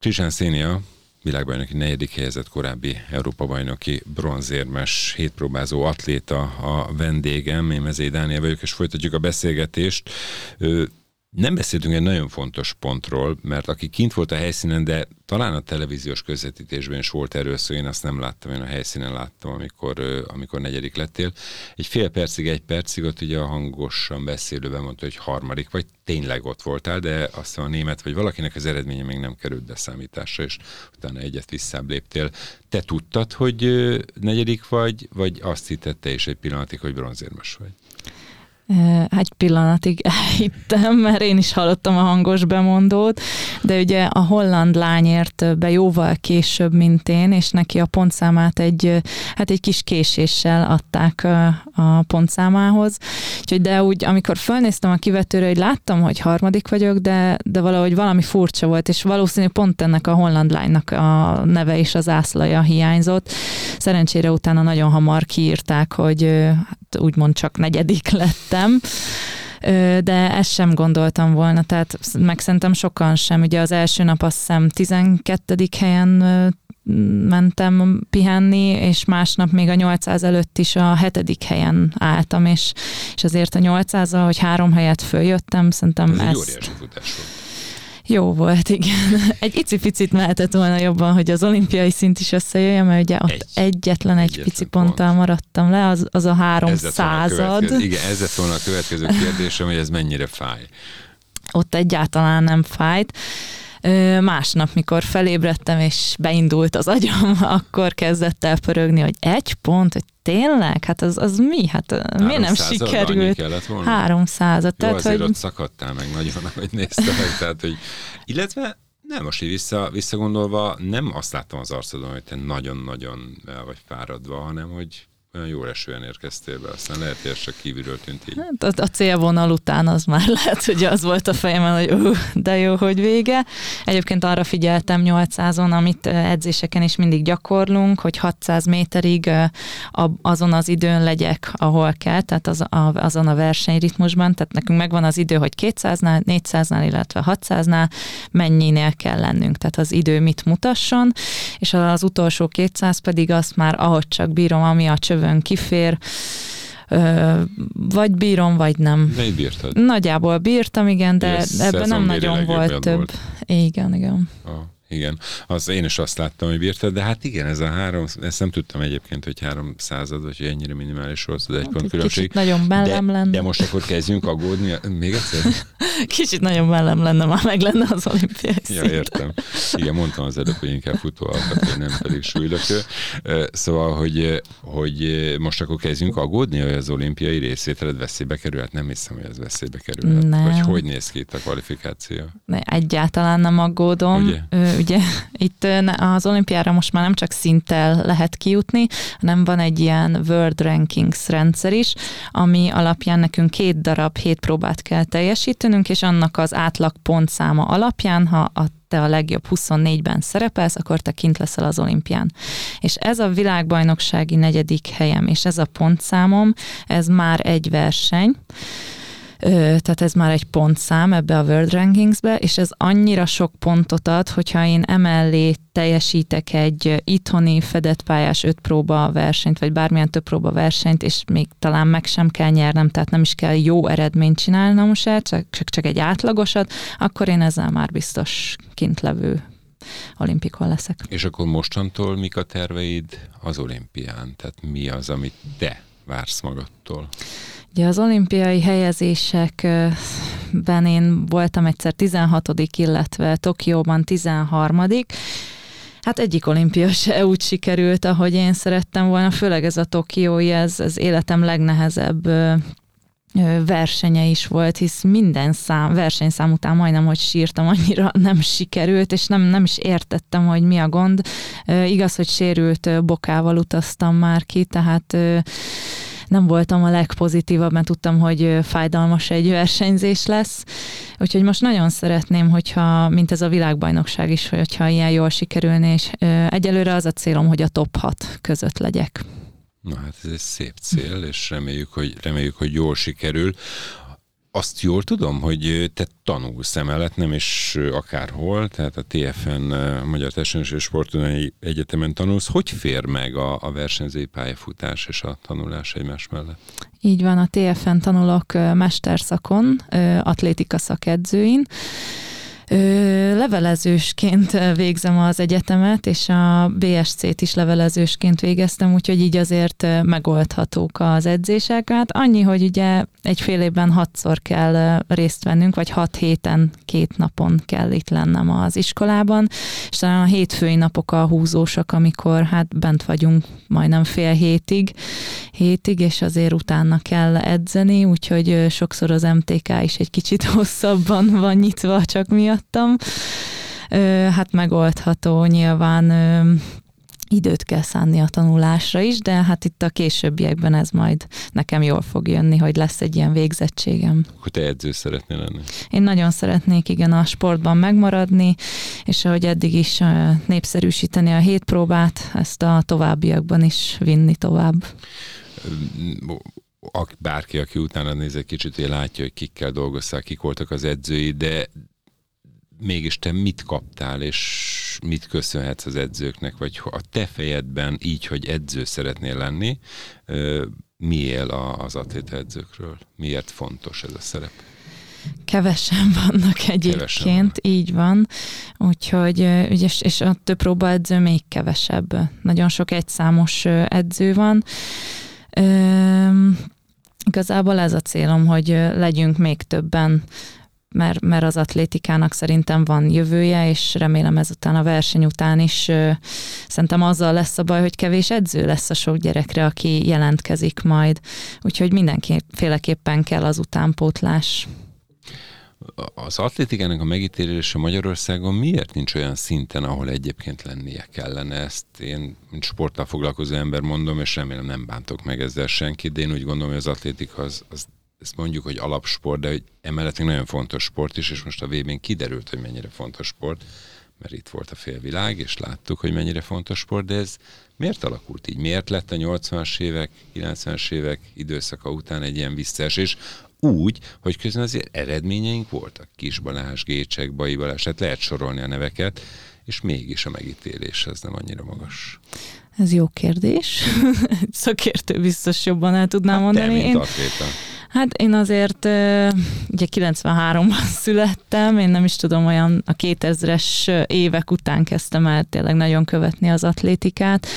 Zsizsán Szénia, világbajnoki 4. helyezett, korábbi Európa-bajnoki bronzérmes hétpróbázó atléta a vendégem. Én Mezei Dániel vagyok, és folytatjuk a beszélgetést. Nem beszéltünk egy nagyon fontos pontról, mert aki kint volt a helyszínen, de talán a televíziós közvetítésben is volt erről szó, én azt nem láttam, én a helyszínen láttam, amikor 4. lettél. Egy fél percig, 1 percig ott ugye a hangosan beszélőben mondta, hogy 3. vagy tényleg ott voltál, de azt hiszem a német vagy valakinek az eredménye még nem került beszámításra, és utána egyet visszább léptél. Te tudtad, hogy 4. vagy azt hittette is egy pillanatig, hogy bronzérmes vagy? Egy pillanatig elhittem, mert én is hallottam a hangos bemondót, de ugye a holland lány ért be jóval később, mint én, és neki a pontszámát egy kis késéssel adták a pontszámához. Úgyhogy de úgy, amikor fölnéztem a kivetőre, hogy láttam, hogy 3. vagyok, de valahogy valami furcsa volt, és valószínűleg pont ennek a holland lánynak a neve és az ászlaja hiányzott. Szerencsére utána nagyon hamar kiírták, hogy úgymond csak 4. lettem, de ezt sem gondoltam volna, tehát meg szerintem sokan sem. Ugye az első nap azt hiszem 12. helyen mentem pihenni, és másnap még a 800 előtt is a 7. helyen álltam, és azért a 800-al, hogy 3 helyet följöttem, szerintem ez egy óriási futás volt. Jó volt, igen. Egy icipicit mehetett volna jobban, hogy az olimpiai szint is összejöjjön, mert ugye ott egyetlen pici ponttal maradtam le, az a 300. Igen, ez lett volna a következő kérdésem, hogy ez mennyire fáj. Ott egyáltalán nem fájt. Másnap, mikor felébredtem, és beindult az agyam, akkor kezdett el pörögni, hogy 1 pont, hogy tényleg? Hát az mi? Hát miért nem sikerült? 300. Jó, tehát, azért hogy... ott szakadtál meg nagyon, ahogy néztem meg. Tehát, hogy... Illetve nem, most így visszagondolva, nem azt láttam az arcodon, hogy te nagyon-nagyon el vagy fáradva, hanem hogy olyan jól esően érkeztél be, aztán lehet, hogy csak kívülről tűnt így. Hát a célvonal után az már lehet, hogy az volt a fejemen, hogy de jó, hogy vége. Egyébként arra figyeltem 800-on, amit edzéseken is mindig gyakorlunk, hogy 600 méterig azon az időn legyek, ahol kell, tehát azon a versenyritmusban, tehát nekünk megvan az idő, hogy 200-nál, 400-nál, illetve 600-nál mennyinél kell lennünk, tehát az idő mit mutasson, és az utolsó 200 pedig azt már ahogy csak bírom, ami a csövön kifér, vagy bírom, vagy nem. De így bírtad? Nagyjából bírtam, igen, de ebben nem nagyon volt több. Volt. Igen. Igen, én is azt láttam, hogy bírtad, de hát igen, ezt nem tudtam egyébként, hogy 300, vagy hogy ennyire minimális volt az 1 pont különbség. Kicsit nagyon bellem lenne. De most akkor kezdjünk aggódni. Még egyszer? Kicsit nagyon bellem lenne, már meg lenne az olimpiai szint. Ja, értem. Igen, mondtam az előbb, hogy inkább futóalkat, nem pedig súlylökő. Szóval, hogy most akkor kezdjünk aggódni, hogy az olimpiai részvételed veszélybe kerül? Hát nem hiszem, hogy ez veszélybe kerül. Vagy hogy néz ki itt a kvalifikáció? Egyáltalán nem aggódom. Ugye itt az olimpiára most már nem csak szinttel lehet kijutni, hanem van egy ilyen World Rankings rendszer is, ami alapján nekünk 2 darab hétpróbát kell teljesítenünk, és annak az átlag pontszáma alapján, ha te a legjobb 24-ben szerepelsz, akkor te kint leszel az olimpián. És ez a világbajnoksági 4. helyem, és ez a pontszámom, ez már egy verseny, tehát ez már egy pontszám ebbe a World Rankingsbe, és ez annyira sok pontot ad, hogyha én emellé teljesítek egy itthoni fedett pályás 5 próba versenyt, vagy bármilyen több próba versenyt, és még talán meg sem kell nyernem, tehát nem is kell jó eredményt csinálnom se, csak egy átlagosat, akkor én ezzel már biztos kintlevő olimpikon leszek. És akkor mostantól mik a terveid az olimpián? Tehát mi az, amit te vársz magadtól? Ugye az olimpiai helyezésekben én voltam egyszer 16., illetve Tokióban 13. Hát egyik olimpia se úgy sikerült, ahogy én szerettem volna, főleg ez a tokiói, ez életem legnehezebb versenye is volt, hisz minden versenyszám után majdnem, hogy sírtam, annyira nem sikerült, és nem is értettem, hogy mi a gond. Igaz, hogy sérült bokával utaztam már ki, tehát nem voltam a legpozitívabb, mert tudtam, hogy fájdalmas egy versenyzés lesz. Úgyhogy most nagyon szeretném, hogyha, mint ez a világbajnokság is, hogyha ilyen jól sikerülne, és egyelőre az a célom, hogy a top 6 között legyek. Na hát ez egy szép cél, és reméljük, hogy jól sikerül. azt jól tudom, hogy te tanulsz emellett, nem is akárhol, tehát a TFN, Magyar Testnevelési és Sporttudományi Egyetemen tanulsz. Hogy fér meg a versenyzői pályafutás és a tanulás egymás mellett? Így van, a TFN tanulok mesterszakon, atlétika szakedzőin. Levelezősként végzem az egyetemet, és a BSC-t is levelezősként végeztem, úgyhogy így azért megoldhatók az edzések. Hát annyi, hogy ugye egy fél évben 6-szor kell részt vennünk, vagy 6 héten 2 napon kell itt lennem az iskolában, és talán a hétfői napok a húzósak, amikor hát bent vagyunk majdnem fél hétig, és azért utána kell edzeni, úgyhogy sokszor az MTK is egy kicsit hosszabban van nyitva csak miattam. Hát megoldható, nyilván időt kell szánni a tanulásra is, de hát itt a későbbiekben ez majd nekem jól fog jönni, hogy lesz egy ilyen végzettségem. Akkor te edző szeretnél lenni? Én nagyon szeretnék, igen, a sportban megmaradni, és ahogy eddig is népszerűsíteni a hétpróbát, ezt a továbbiakban is vinni tovább. Bárki, aki utána néz egy kicsit, hogy látja, hogy kikkel dolgoztál, kik voltak az edzői, de mégis te mit kaptál, és mit köszönhetsz az edzőknek, vagy a te fejedben így, hogy edző szeretnél lenni, mi él az atléta edzőkről? Miért fontos ez a szerep? Kevesen vannak egyébként, így van. Úgyhogy, és a több próbaedző még kevesebb. Nagyon sok egyszámos edző van. Igazából ez a célom, hogy legyünk még többen, mert az atlétikának szerintem van jövője, és remélem ezután a verseny után is szerintem azzal lesz a baj, hogy kevés edző lesz a sok gyerekre, aki jelentkezik majd. Úgyhogy mindenféleképpen kell az utánpótlás. Az atlétikának a megítélése Magyarországon miért nincs olyan szinten, ahol egyébként lennie kellene? Ezt én, mint sporttal foglalkozó ember mondom, és remélem nem bántok meg ezzel senkit, de én úgy gondolom, hogy az atlétika az ezt mondjuk, hogy alapsport, de hogy emellett nagyon fontos sport is, és most a VB-n kiderült, hogy mennyire fontos sport, mert itt volt a félvilág, és láttuk, hogy mennyire fontos sport, de ez miért alakult így? Miért lett a 80-as évek, 90-es évek időszaka után egy ilyen visszaesés? Úgy, hogy közben azért eredményeink voltak. Kis Balázs, Gécsek, Bai Balázs, hát lehet sorolni a neveket, és mégis a megítélés ez nem annyira magas. Ez jó kérdés. Szakértő biztos jobban el tudnám mondani. Te, mint atléta. Hát én azért ugye 93-ban születtem, én nem is tudom, olyan a 2000-es évek után kezdtem el tényleg nagyon követni az atlétikát.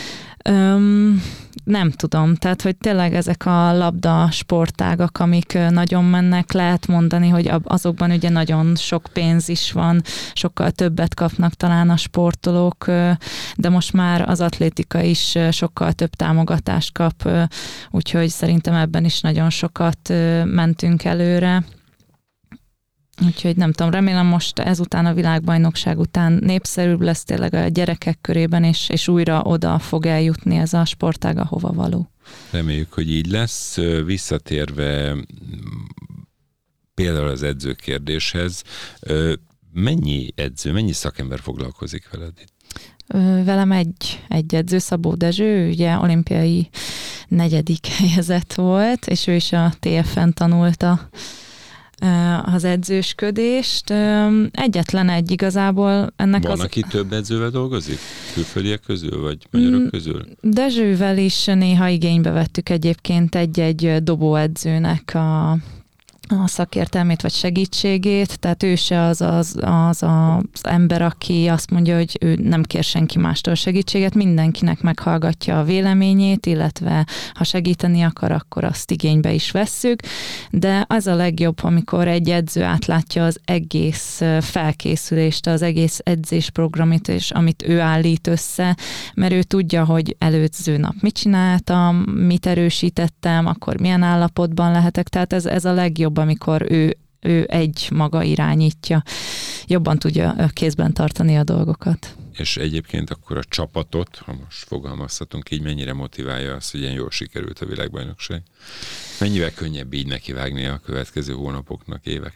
Nem tudom, tehát hogy tényleg ezek a labda sportágak, amik nagyon mennek, lehet mondani, hogy azokban ugye nagyon sok pénz is van, sokkal többet kapnak talán a sportolók, de most már az atlétika is sokkal több támogatást kap, úgyhogy szerintem ebben is nagyon sokat mentünk előre. Úgyhogy nem tudom, remélem most ezután a világbajnokság után népszerűbb lesz tényleg a gyerekek körében, és újra oda fog eljutni ez a sportág, ahova való. Reméljük, hogy így lesz. Visszatérve például az edző kérdéshez, mennyi edző, mennyi szakember foglalkozik veled itt? Velem egy edző, Szabó Dezső, ugye olimpiai 4. helyezett volt, és ő is a TFN tanulta az edzősködést. Egyetlen egy igazából ennek van, aki több edzővel dolgozik? Külföldiek közül, vagy magyarok közül? Dezsővel is néha igénybe vettük egyébként egy-egy dobóedzőnek a szakértelmét vagy segítségét, tehát ő se az ember, aki azt mondja, hogy ő nem kér senki mástól segítséget, mindenkinek meghallgatja a véleményét, illetve ha segíteni akar, akkor azt igénybe is vesszük, de az a legjobb, amikor egy edző átlátja az egész felkészülést, az egész edzésprogramot, és amit ő állít össze, mert ő tudja, hogy előző nap mit csináltam, mit erősítettem, akkor milyen állapotban lehetek, tehát ez a legjobb, amikor ő egy maga irányítja, jobban tudja kézben tartani a dolgokat. És egyébként akkor a csapatot, ha most fogalmazhatunk így, mennyire motiválja az, hogy ilyen jól sikerült a világbajnokság? Mennyivel könnyebb így nekivágni a következő hónapoknak, éveknek?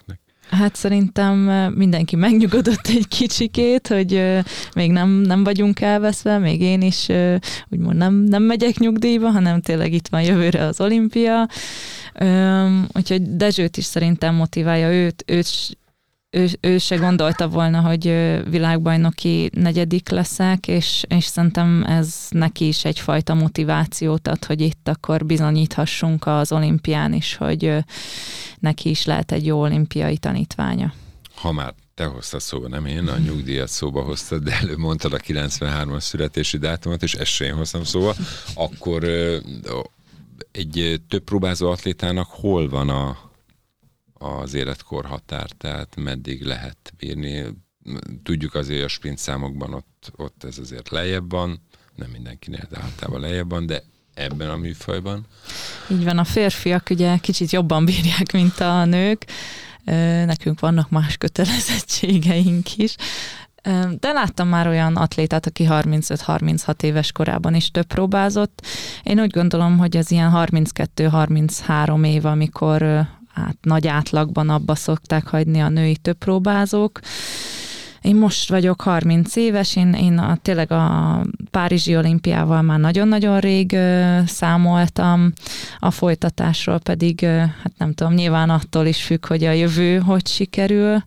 Hát szerintem mindenki megnyugodott egy kicsikét, hogy még nem vagyunk elveszve, még én is úgymond nem megyek nyugdíjba, hanem tényleg itt van jövőre az olimpia. Úgyhogy Dezsőt is szerintem motiválja, ő se gondolta volna, hogy világbajnoki negyedik leszek, és szerintem ez neki is egyfajta motivációt ad, hogy itt akkor bizonyíthassunk az olimpián is, hogy neki is lehet egy jó olimpiai tanítványa. Ha már te hoztad szóba, nem én, a nyugdíjat szóba hoztad, de előbb mondtad a 93-as születési dátumot, és ezt sem én hoztam szóba, akkor egy több próbázó atlétának hol van az életkorhatár, tehát meddig lehet bírni. Tudjuk azért a sprint számokban ott ez azért lejjebb van, nem mindenkinél, de általában lejjebb van, de ebben a műfajban. Így van, a férfiak ugye kicsit jobban bírják, mint a nők. Nekünk vannak más kötelezettségeink is. De láttam már olyan atlétát, aki 35-36 éves korában is több próbázott. Én úgy gondolom, hogy az ilyen 32-33 év, amikor nagy átlagban abba szokták hagyni a női többpróbázók. Én most vagyok 30 éves, én tényleg a Párizsi olimpiával már nagyon-nagyon rég számoltam, a folytatásról pedig, hát nem tudom, nyilván attól is függ, hogy a jövő hogy sikerül.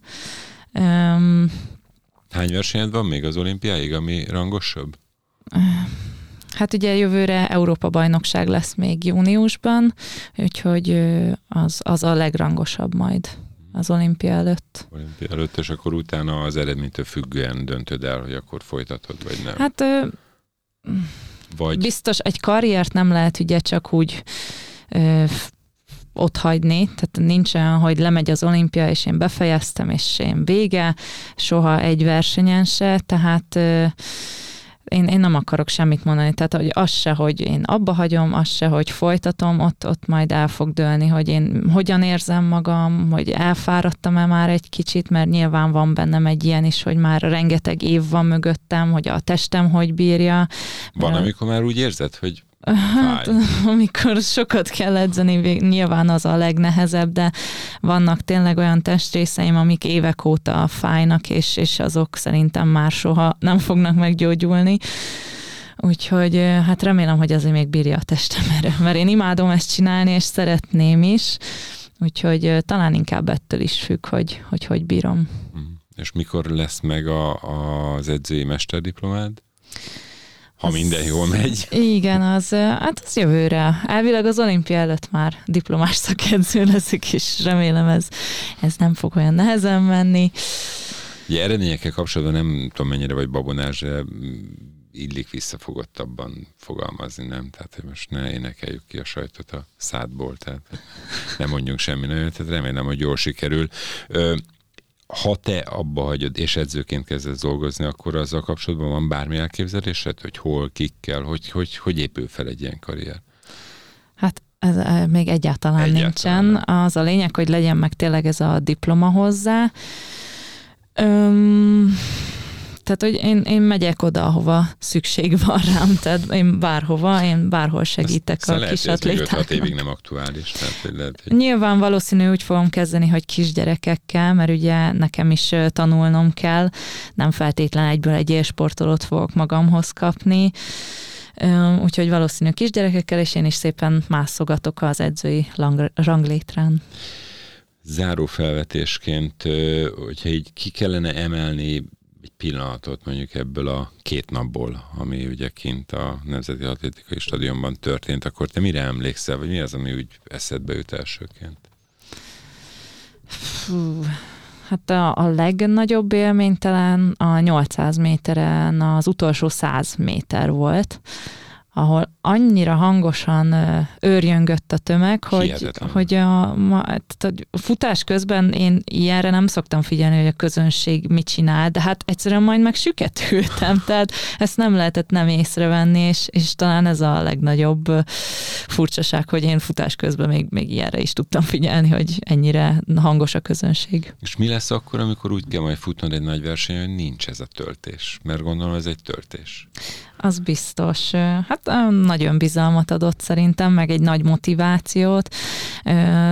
Hány versenyed van még az olimpiáig, ami rangosabb? Hát ugye jövőre Európa-bajnokság lesz még júniusban, úgyhogy az a legrangosabb majd az olimpia előtt. Olimpia előtt, és akkor utána az eredménytől függően döntöd el, hogy akkor folytatod, vagy nem? Hát biztos egy karriert nem lehet ugye csak úgy otthagyni, tehát nincsen, hogy lemegy az olimpia, és én befejeztem, és én vége, soha egy versenyen se, tehát én nem akarok semmit mondani, tehát hogy az se, hogy én abba hagyom, az se, hogy folytatom, ott majd el fog dőlni, hogy én hogyan érzem magam, hogy elfáradtam-e már egy kicsit, mert nyilván van bennem egy ilyen is, hogy már rengeteg év van mögöttem, hogy a testem hogy bírja. Van, amikor már úgy érzed, hogy hát, amikor sokat kell edzeni, nyilván az a legnehezebb, de vannak tényleg olyan testrészeim, amik évek óta fájnak, és azok szerintem már soha nem fognak meggyógyulni. Úgyhogy hát remélem, hogy azért még bírja a testem erre, mert én imádom ezt csinálni, és szeretném is, úgyhogy talán inkább ettől is függ, hogy bírom. És mikor lesz meg az edzői mesterdiplomád? Ha minden jól megy. Igen, az jövőre. Elvileg az olimpia előtt már diplomás szakedző leszek, és remélem ez nem fog olyan nehezen menni. Ugye eredményekkel kapcsolatban nem tudom mennyire vagy babonás, de illik visszafogottabban fogalmazni, nem? Tehát, hogy most ne énekeljük ki a sajtot a szádból, tehát nem mondjunk semmi nagyon, tehát remélem, hogy jól sikerül. Ha te abba hagyod, és edzőként kezdesz dolgozni, akkor azzal kapcsolatban van bármi elképzelésed, hogy hol, kikkel, hogy épül fel egy ilyen karrier? Hát ez még egyáltalán nincsen. Az a lényeg, hogy legyen meg tényleg ez a diploma hozzá. Tehát, hogy én megyek oda, ahova szükség van rám, tehát én bárhol segítek a kis atlétáknak. 5-6 évig nem aktuális. Tehát, lehet, hogy... Nyilván valószínű úgy fogom kezdeni, hogy kisgyerekekkel, mert ugye nekem is tanulnom kell, nem feltétlen egyből egy élsportolót fogok magamhoz kapni, úgyhogy valószínű kisgyerekekkel, és én is szépen mászogatok az edzői ranglétrán. Záró felvetésként, hogyha így ki kellene emelni egy pillanatot mondjuk ebből a 2 napból, ami ugye kint a Nemzeti Atlétikai Stadionban történt, akkor te mire emlékszel, vagy mi az, ami úgy eszedbe jut elsőként? Hát a legnagyobb élmény talán a 800 méteren az utolsó 100 méter volt, ahol annyira hangosan őrjöngött a tömeg, hogy a futás közben én ilyenre nem szoktam figyelni, hogy a közönség mit csinál, de hát egyszerűen majd meg süketültem, tehát ezt nem lehetett nem észrevenni, és talán ez a legnagyobb furcsaság, hogy én futás közben még ilyenre is tudtam figyelni, hogy ennyire hangos a közönség. És mi lesz akkor, amikor úgy kell majd futnod egy nagy versenyen, hogy nincs ez a töltés? Mert gondolom ez egy töltés. Az biztos. Hát nagyon bizalmat adott szerintem, meg egy nagy motivációt.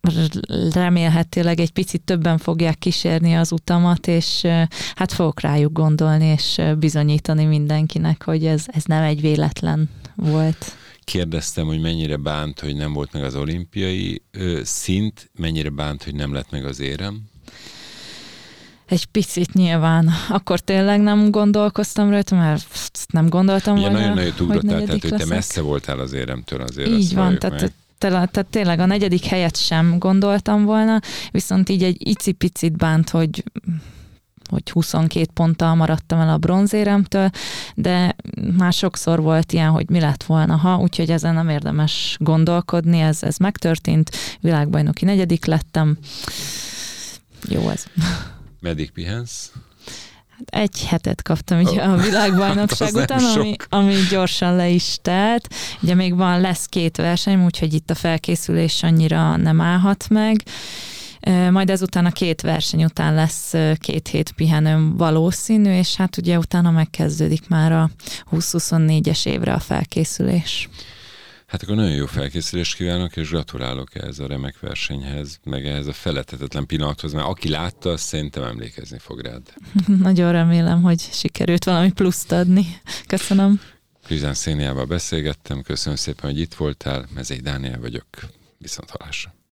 remélhetőleg egy picit többen fogják kísérni az utamat, és hát fogok rájuk gondolni, és bizonyítani mindenkinek, hogy ez nem egy véletlen volt. Kérdeztem, hogy mennyire bánt, hogy nem volt meg az olimpiai szint, mennyire bánt, hogy nem lett meg az érem? Egy picit nyilván. Akkor tényleg nem gondolkoztam rajta, mert nem gondoltam volna, nagyon nagyot ugrottál, tehát hogy te messze voltál az éremtől azért. Így van, tehát tényleg a 4. helyet sem gondoltam volna, viszont így egy icipicit bánt, hogy 22 ponttal maradtam el a bronzéremtől, de már sokszor volt ilyen, hogy mi lett volna, ha, úgyhogy ezen nem érdemes gondolkodni, ez megtörtént, világbajnoki 4. lettem. Jó ez. Meddig pihensz? Egy hetet kaptam ugye a világbajnokság után, ami gyorsan le is telt. Ugye még lesz 2 verseny, úgyhogy itt a felkészülés annyira nem állhat meg. Majd ezután a 2 verseny után lesz 2 hét pihenőm valószínű, és hát ugye utána megkezdődik már a 20-24-es évre a felkészülés. Hát akkor nagyon jó felkészülést kívánok, és gratulálok ehhez a remek versenyhez, meg ehhez a feledhetetlen pillanathoz, mert aki látta, azt szerintem emlékezni fog rád. Nagyon remélem, hogy sikerült valami pluszt adni. Köszönöm. Krizsán Széniával beszélgettem, köszönöm szépen, hogy itt voltál, Mezei Dániel vagyok, viszonthallásra.